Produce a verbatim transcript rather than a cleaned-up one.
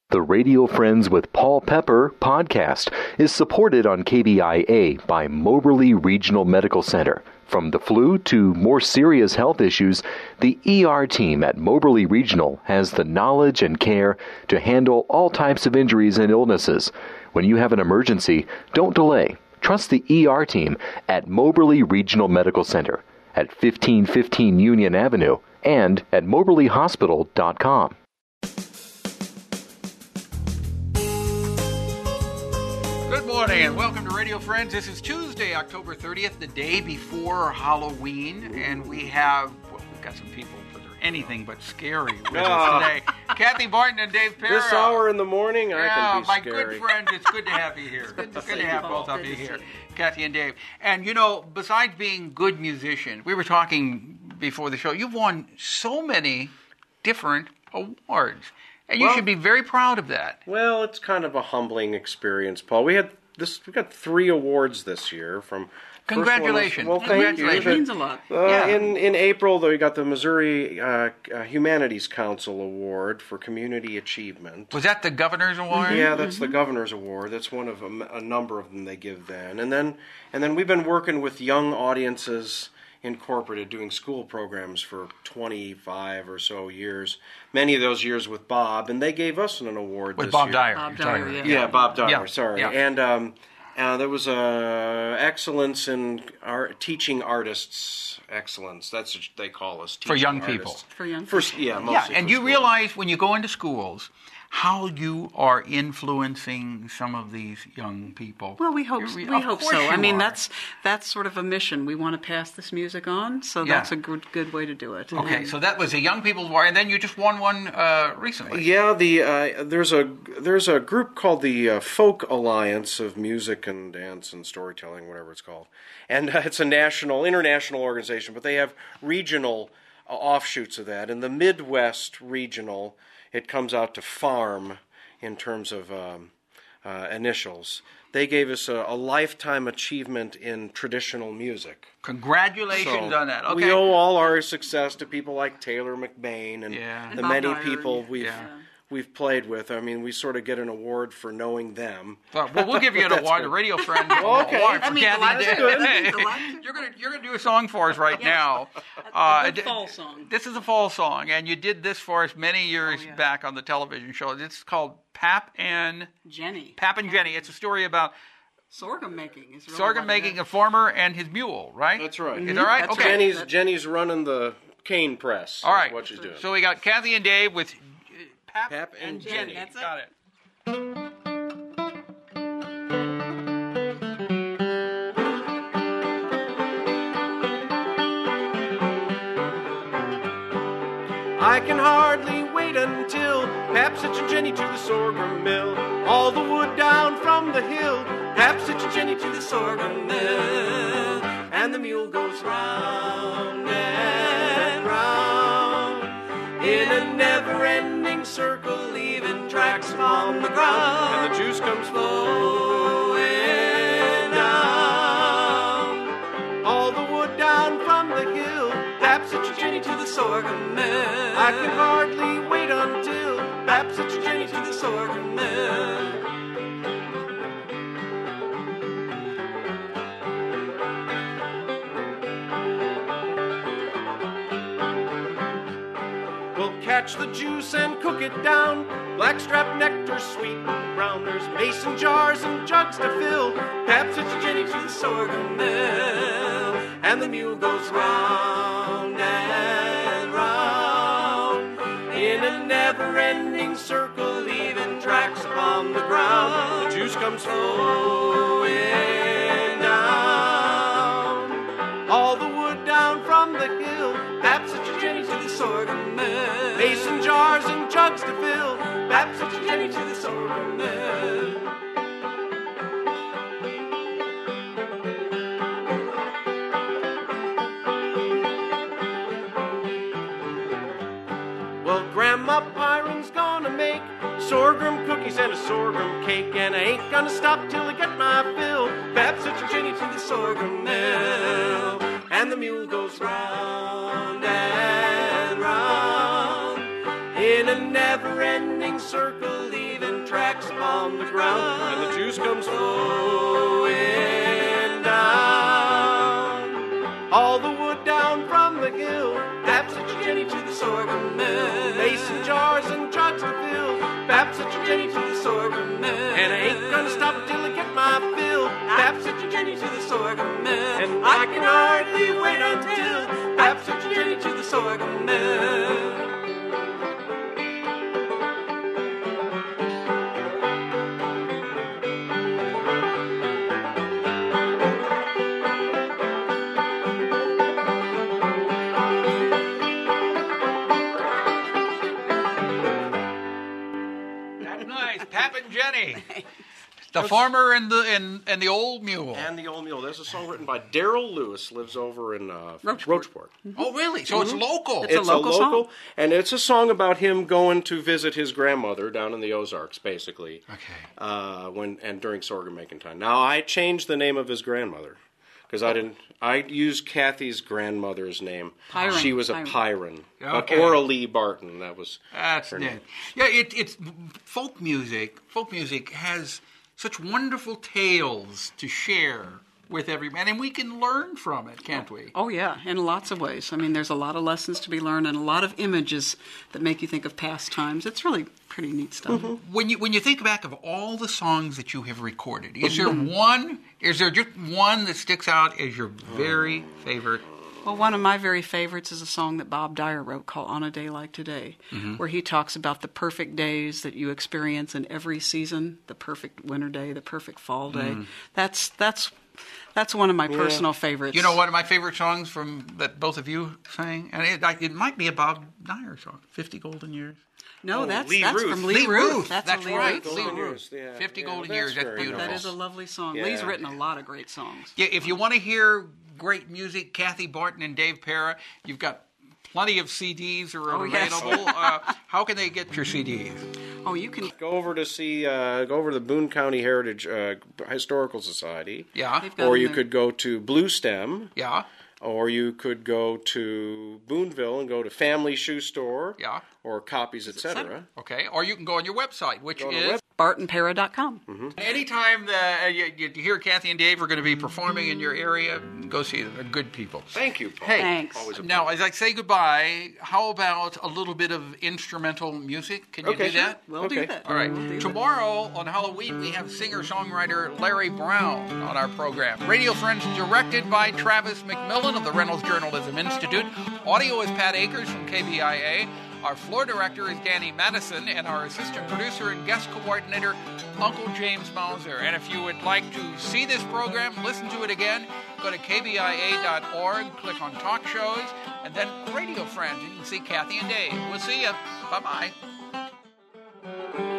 The Radio Friends with Paul Pepper podcast is supported on K B I A by Moberly Regional Medical Center. From the flu to more serious health issues, the E R team at Moberly Regional has the knowledge and care to handle all types of injuries and illnesses. When you have an emergency, don't delay. Trust the E R team at Moberly Regional Medical Center at fifteen fifteen Union Avenue and at moberly hospital dot com. Good morning and welcome to Radio Friends. This is Tuesday, October thirtieth, the day before Halloween, and we have, well, we've got some people that are anything but scary with us today. Kathy Barton and Dave Perra. This hour in the morning, I yeah, can be my scary. good friends, it's good to have you here. It's good to, it's see good to you, have Paul. both of Good you to here, see you. Kathy and Dave. And you know, besides being good musicians, we were talking before the show, you've won so many different awards. And you Well, should be very proud of that. Well, it's kind of a humbling experience, Paul. We had this. We got three awards this year from. Congratulations. Well, thank Congratulations. you. It means a lot. Uh, Yeah. In in April, though, we got the Missouri uh, uh, Humanities Council Award for Community Achievement. Was that the Governor's Award? Yeah, that's the Governor's Award. That's one of a, a number of them they give then. And then and then we've been working with Young Audiences Incorporated, doing school programs for twenty-five or so years. Many of those years with Bob, and they gave us an award With this Bob year. Dyer. Bob you're Dyer, talking about. yeah. Yeah, Bob Dyer. Yeah, Sorry, yeah. and um, uh, there was uh, excellence in art, teaching artists. Excellence. That's what they call us. For teaching young artists. people. For young First, yeah, mostly Yeah, for and you schools. realize when you go into schools how you are influencing some of these young people. Well, we hope You re- we of hope course so. I you mean, are. that's that's sort of a mission. We want to pass this music on, so Yeah. that's a good good way to do it. Okay, And- so that was a Young People's Award, and then you just won one uh, recently. Yeah, the uh, there's a there's a group called the uh, Folk Alliance of Music and Dance and Storytelling, whatever it's called, and uh, it's a national, international organization, but they have regional uh, offshoots of that. In the Midwest regional, it comes out to FARM in terms of um, uh, initials. They gave us a, a lifetime achievement in traditional music. Congratulations So, on that. Okay. We owe all our success to people like Taylor McBain and Yeah. the And Bob many Dyer. people we've Yeah. we've played with. I mean, we sort of get an award for knowing them. Well, well, we'll give you an That's award, good. the Radio Friends Okay. Award That for means a Kathy lot and to Dave. you. That means a lot to you. You're gonna you're gonna do a song for us right now. Uh, a good d- fall song. This is a fall song, and you did this for us many years Oh, yeah. back on the television show. It's called Pap and Jenny. Pap and Jenny. It's a story about Sorghum making is really sorghum what it making is. a farmer and his mule, right? That's right. Is that right? That's Okay. right. Jenny's Jenny's running the cane press. All is right. what she's doing. So we got Kathy and Dave with uh, Pap, Pap and Jenny. Jenny. That's it. Got it. I can hardly wait until Pap sits and Jenny to the sorghum mill. All the wood down from the hill. Pap sits and Jenny to the sorghum mill. And the mule goes round and round in a never-ending circle, leaving tracks on the ground. And the juice comes flowing down. All the wood down from the hill. Pap sits and Jenny to the sorghum mill. I can hardly wait until Pap sits and Jenny to the sorghum mill. We'll catch the juice and cook it down. Blackstrap nectar, sweet and brown. There's mason jars and jugs to fill. Pap sits and Jenny to the sorghum mill. And the mule goes round and round in a never-ending circle, leaving tracks upon the ground. The juice comes flowing down. All the wood down from the hill. Pap sits and Jenny to the sorghum mill. Mason jars and jugs to fill. Pap sits and Jenny to the sorghum mill. Well, Grandma Byron's gonna make sorghum cookies and a sorghum cake, and I ain't gonna stop till I get my fill. Pap sits and Jenny to the sorghum mill, and the mule goes round and round in a never-ending circle, leaving cracks upon the ground, and the juice comes flowing down. All the wood down from the hill, Babs such a Jenny to the sorghum mill. Mason jars and trucks to fill, Babs such a Jenny to the sorghum mill. And I ain't gonna stop till I get my fill, Babs such a Jenny to the sorghum mill. And I can hardly wait until Babs such a Jenny to the sorghum mill. Jenny, the farmer and the and, and the old mule. And the old mule. There's a song written by Daryl Lewis. Lives over in uh, Rocheport. Rocheport. Oh, really? So it's local. It's a local song. and it's a song about him going to visit his grandmother down in the Ozarks, basically. Okay. Uh, when and during sorghum making time. Now I changed the name of his grandmother because I didn't. I used Kathy's grandmother's name. Pyron. She was a Pyron. Pyron. Okay. Or a Lee Barton. That was That's her it. name. Yeah, it, it's folk music. Folk music has such wonderful tales to share with everyone, and we can learn from it, can't we? Oh, yeah, in lots of ways. I mean, there's a lot of lessons to be learned and a lot of images that make you think of past times. It's really pretty neat stuff. Mm-hmm. When you when you think back of all the songs that you have recorded, is there one? Is there just one that sticks out as your very favorite? Well, one of my very favorites is a song that Bob Dyer wrote called On a Day Like Today, Mm-hmm. where he talks about the perfect days that you experience in every season, the perfect winter day, the perfect fall day. Mm. That's that's that's one of my personal favorites. You know, one of my favorite songs from that both of you sang, and it, it might be a Bob Dyer song, fifty Golden Years. No, Oh, that's Lee that's Ruth. from Lee, Lee Ruth. Ruth. That's, That's a Lee right. Ruth Lee song. Ruth. Yeah, fifty yeah, Golden that's Years. That's very beautiful. That is a lovely song. Yeah. Lee's written a lot of great songs. Yeah, if you want to hear great music, Kathy Barton and Dave Para, you've got plenty of C Ds are Oh, yes. available. uh, how can they get your C Ds? Oh, you can. Go over to see. Uh, go over to the Boone County Heritage uh, Historical Society. Yeah, They've got Or them you there. could go to Blue Stem. yeah, Or you could go to Booneville and go to Family Shoe Store. yeah. Or Copies, et cetera. Okay, or you can go on your website, which Go to the is. web- barton para dot com. Anytime that uh, you, you hear Kathy and Dave are going to be performing in your area, go see them. They're good people. Thank you, Paul. Hey, Thanks. Always a now as I say goodbye, how about a little bit of instrumental music? Can you Okay, do sure. that? We'll Okay. do that. All right. We'll do that. Tomorrow on Halloween, we have singer-songwriter Larry Brown on our program. Radio Friends directed by Travis McMillan of the Reynolds Journalism Institute. Audio is Pat Akers from K B I A. Our floor director is Danny Madison, and our assistant producer and guest coordinator, Uncle James Mauser. And if you would like to see this program, listen to it again, go to K B I A dot org, click on Talk Shows, and then Radio Friends. You can see Kathy and Dave. We'll see you. Bye-bye.